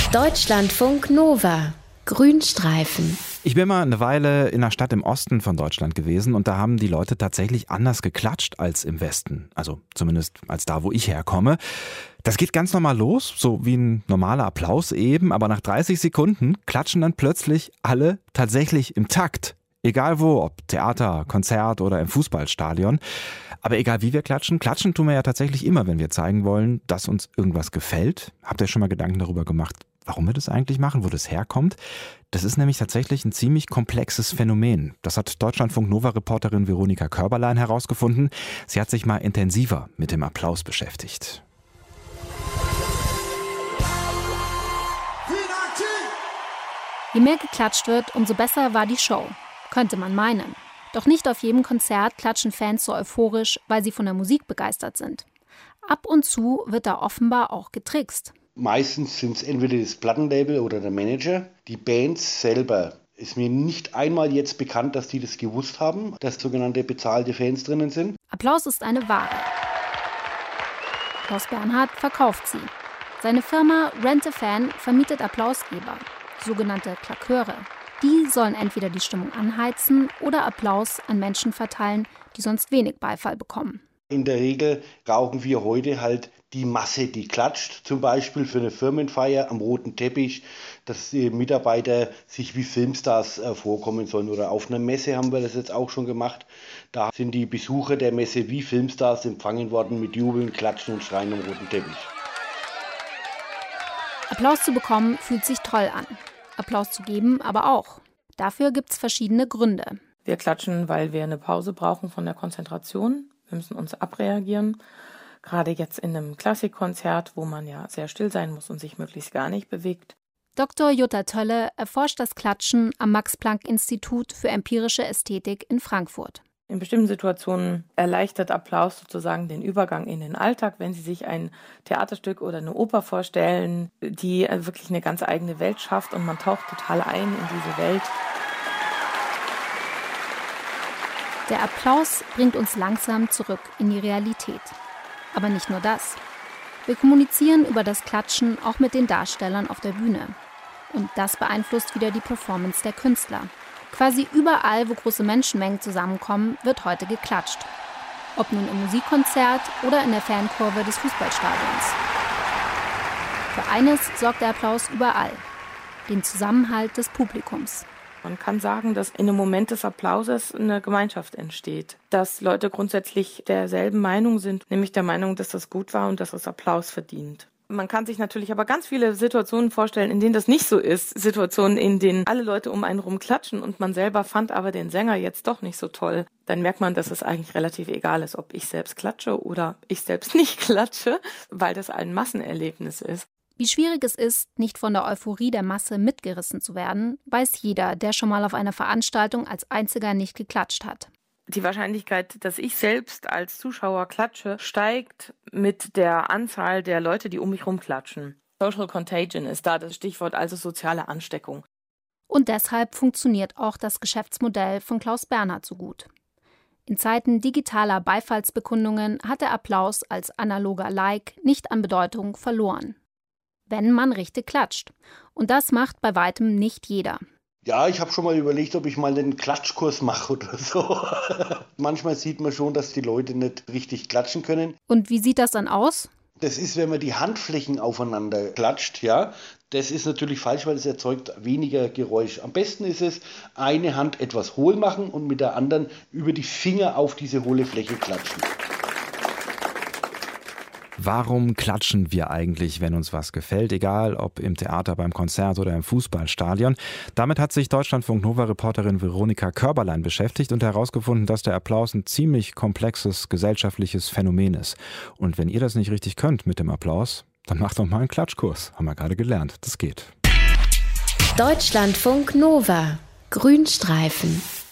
Deutschlandfunk Nova. Grünstreifen. Ich bin mal eine Weile in einer Stadt im Osten von Deutschland gewesen und da haben die Leute tatsächlich anders geklatscht als im Westen. Also zumindest als da, wo ich herkomme. Das geht ganz normal los, so wie ein normaler Applaus eben, aber nach 30 Sekunden klatschen dann plötzlich alle tatsächlich im Takt. Egal wo, ob Theater, Konzert oder im Fußballstadion. Aber egal wie wir klatschen, klatschen tun wir ja tatsächlich immer, wenn wir zeigen wollen, dass uns irgendwas gefällt. Habt ihr schon mal Gedanken darüber gemacht, warum wir das eigentlich machen, wo das herkommt? Das ist nämlich tatsächlich ein ziemlich komplexes Phänomen. Das hat Deutschlandfunk-Nova-Reporterin Veronika Körberlein herausgefunden. Sie hat sich mal intensiver mit dem Applaus beschäftigt. Je mehr geklatscht wird, umso besser war die Show. Könnte man meinen. Doch nicht auf jedem Konzert klatschen Fans so euphorisch, weil sie von der Musik begeistert sind. Ab und zu wird da offenbar auch getrickst. Meistens sind es entweder das Plattenlabel oder der Manager. Die Bands selber ist mir nicht einmal jetzt bekannt, dass die das gewusst haben, dass sogenannte bezahlte Fans drinnen sind. Applaus ist eine Ware. Klaus Bernhard verkauft sie. Seine Firma Rent a Fan vermietet Applausgeber, sogenannte Klaköre. Die sollen entweder die Stimmung anheizen oder Applaus an Menschen verteilen, die sonst wenig Beifall bekommen. In der Regel brauchen wir heute halt die Masse, die klatscht. Zum Beispiel für eine Firmenfeier am roten Teppich, dass die Mitarbeiter sich wie Filmstars vorkommen sollen. Oder auf einer Messe haben wir das jetzt auch schon gemacht. Da sind die Besucher der Messe wie Filmstars empfangen worden mit Jubeln, Klatschen und Schreien am roten Teppich. Applaus zu bekommen fühlt sich toll an. Applaus zu geben aber auch. Dafür gibt es verschiedene Gründe. Wir klatschen, weil wir eine Pause brauchen von der Konzentration. Wir müssen uns abreagieren. Gerade jetzt in einem Klassikkonzert, wo man ja sehr still sein muss und sich möglichst gar nicht bewegt. Dr. Jutta Tölle erforscht das Klatschen am Max-Planck-Institut für empirische Ästhetik in Frankfurt. In bestimmten Situationen erleichtert Applaus sozusagen den Übergang in den Alltag, wenn Sie sich ein Theaterstück oder eine Oper vorstellen, die wirklich eine ganz eigene Welt schafft und man taucht total ein in diese Welt. Der Applaus bringt uns langsam zurück in die Realität. Aber nicht nur das. Wir kommunizieren über das Klatschen auch mit den Darstellern auf der Bühne. Und das beeinflusst wieder die Performance der Künstler. Quasi überall, wo große Menschenmengen zusammenkommen, wird heute geklatscht. Ob nun im Musikkonzert oder in der Fankurve des Fußballstadions. Für eines sorgt der Applaus überall: den Zusammenhalt des Publikums. Man kann sagen, dass in einem Moment des Applauses eine Gemeinschaft entsteht. Dass Leute grundsätzlich derselben Meinung sind, nämlich der Meinung, dass das gut war und dass es Applaus verdient. Man kann sich natürlich aber ganz viele Situationen vorstellen, in denen das nicht so ist. Situationen, in denen alle Leute um einen rum klatschen und man selber fand aber den Sänger jetzt doch nicht so toll. Dann merkt man, dass es eigentlich relativ egal ist, ob ich selbst klatsche oder ich selbst nicht klatsche, weil das ein Massenerlebnis ist. Wie schwierig es ist, nicht von der Euphorie der Masse mitgerissen zu werden, weiß jeder, der schon mal auf einer Veranstaltung als einziger nicht geklatscht hat. Die Wahrscheinlichkeit, dass ich selbst als Zuschauer klatsche, steigt mit der Anzahl der Leute, die um mich herum klatschen. Social Contagion ist da das Stichwort, also soziale Ansteckung. Und deshalb funktioniert auch das Geschäftsmodell von Klaus Bernhard so gut. In Zeiten digitaler Beifallsbekundungen hat der Applaus als analoger Like nicht an Bedeutung verloren. Wenn man richtig klatscht. Und das macht bei weitem nicht jeder. Ja, ich habe schon mal überlegt, ob ich mal einen Klatschkurs mache oder so. Manchmal sieht man schon, dass die Leute nicht richtig klatschen können. Und wie sieht das dann aus? Das ist, wenn man die Handflächen aufeinander klatscht, ja. Das ist natürlich falsch, weil es erzeugt weniger Geräusch. Am besten ist es, eine Hand etwas hohl machen und mit der anderen über die Finger auf diese hohle Fläche klatschen. Warum klatschen wir eigentlich, wenn uns was gefällt? Egal, ob im Theater, beim Konzert oder im Fußballstadion. Damit hat sich Deutschlandfunk-Nova-Reporterin Veronika Körberlein beschäftigt und herausgefunden, dass der Applaus ein ziemlich komplexes gesellschaftliches Phänomen ist. Und wenn ihr das nicht richtig könnt mit dem Applaus, dann macht doch mal einen Klatschkurs. Haben wir gerade gelernt. Das geht. Deutschlandfunk Nova. Grünstreifen.